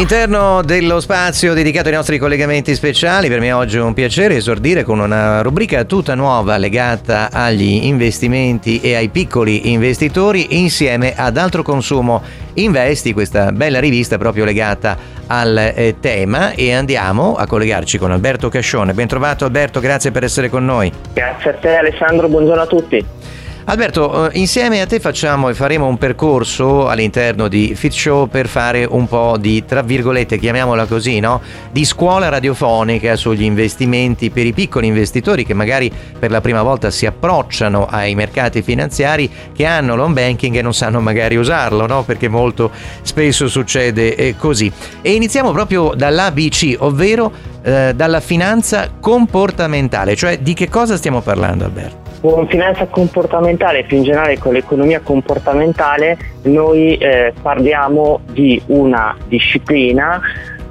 All'interno dello spazio dedicato ai nostri collegamenti speciali, per me oggi è un piacere esordire con una rubrica tutta nuova legata agli investimenti e ai piccoli investitori insieme ad Altro Consumo Investi, questa bella rivista proprio legata al tema, e andiamo a collegarci con Alberto Cascione. Ben trovato Alberto, grazie per essere con noi. Grazie a te Alessandro, buongiorno a tutti. Alberto, insieme a te facciamo e faremo un percorso all'interno di Fit Show per fare un po' di, tra virgolette, chiamiamola così, no? Di scuola radiofonica sugli investimenti per i piccoli investitori che magari per la prima volta si approcciano ai mercati finanziari, che hanno l'home banking e non sanno magari usarlo, no? Perché molto spesso succede così. E iniziamo proprio dall'ABC, ovvero dalla finanza comportamentale. Cioè, di che cosa stiamo parlando, Alberto? Con finanza comportamentale, più in generale con l'economia comportamentale, noi parliamo di una disciplina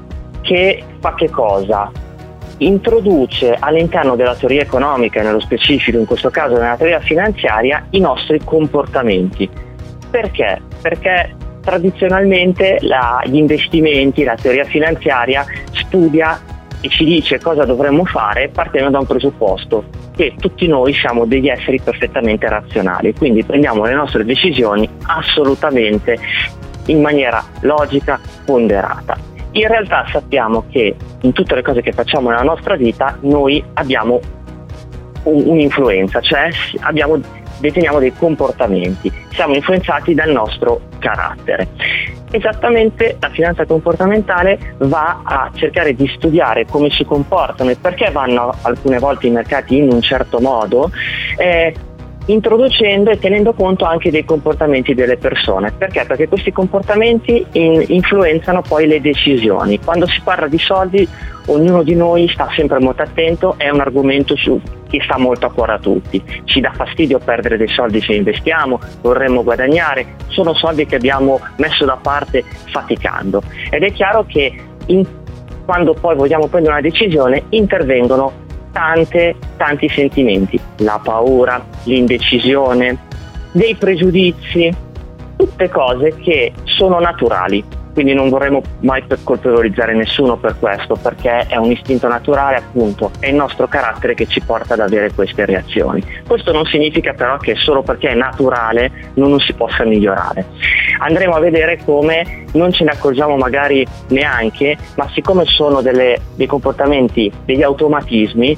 che fa che cosa? Introduce all'interno della teoria economica, nello specifico in questo caso nella teoria finanziaria, i nostri comportamenti. Perché? Perché tradizionalmente gli investimenti, la teoria finanziaria studia e ci dice cosa dovremmo fare partendo da un presupposto, che tutti noi siamo degli esseri perfettamente razionali, quindi prendiamo le nostre decisioni assolutamente in maniera logica, ponderata. In realtà sappiamo che in tutte le cose che facciamo nella nostra vita noi abbiamo un'influenza, cioè deteniamo dei comportamenti, siamo influenzati dal nostro carattere. Esattamente la finanza comportamentale va a cercare di studiare come si comportano e perché vanno alcune volte i mercati in un certo modo, introducendo e tenendo conto anche dei comportamenti delle persone. Perché? Perché questi comportamenti influenzano poi le decisioni. Quando si parla di soldi, ognuno di noi sta sempre molto attento, è un argomento che sta molto a cuore a tutti. Ci dà fastidio perdere dei soldi se investiamo, vorremmo guadagnare, sono soldi che abbiamo messo da parte faticando. Ed è chiaro che quando poi vogliamo prendere una decisione intervengono tanti sentimenti, la paura, l'indecisione, dei pregiudizi, tutte cose che sono naturali, quindi non vorremmo mai colpevolizzare nessuno per questo, perché è un istinto naturale, appunto, è il nostro carattere che ci porta ad avere queste reazioni. Questo non significa però che solo perché è naturale non si possa migliorare. Andremo a vedere come non ce ne accorgiamo magari neanche, ma siccome sono dei comportamenti, degli automatismi,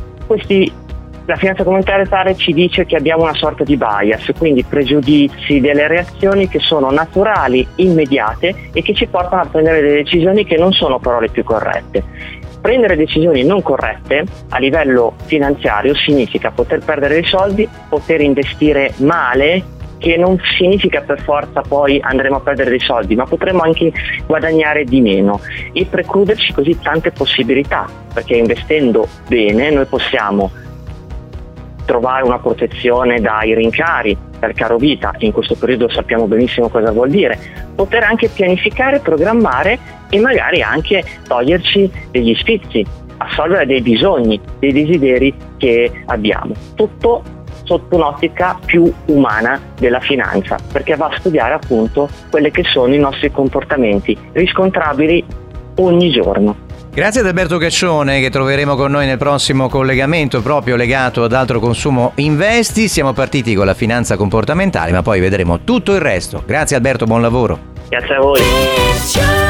la finanza comportamentale ci dice che abbiamo una sorta di bias, quindi pregiudizi, delle reazioni che sono naturali, immediate e che ci portano a prendere delle decisioni che non sono però le più corrette. Prendere decisioni non corrette a livello finanziario significa poter perdere dei soldi, poter investire male, che non significa per forza poi andremo a perdere dei soldi, ma potremo anche guadagnare di meno e precluderci così tante possibilità, perché investendo bene noi possiamo trovare una protezione dai rincari, dal caro vita, in questo periodo sappiamo benissimo cosa vuol dire, poter anche pianificare, programmare e magari anche toglierci degli sfizi, assolvere dei bisogni, dei desideri che abbiamo. Tutto sotto un'ottica più umana della finanza, perché va a studiare appunto quelli che sono i nostri comportamenti riscontrabili ogni giorno. Grazie ad Alberto Cascione, che troveremo con noi nel prossimo collegamento proprio legato ad Altro Consumo Investi. Siamo partiti con la finanza comportamentale, ma poi vedremo tutto il resto. Grazie Alberto, buon lavoro. Grazie a voi.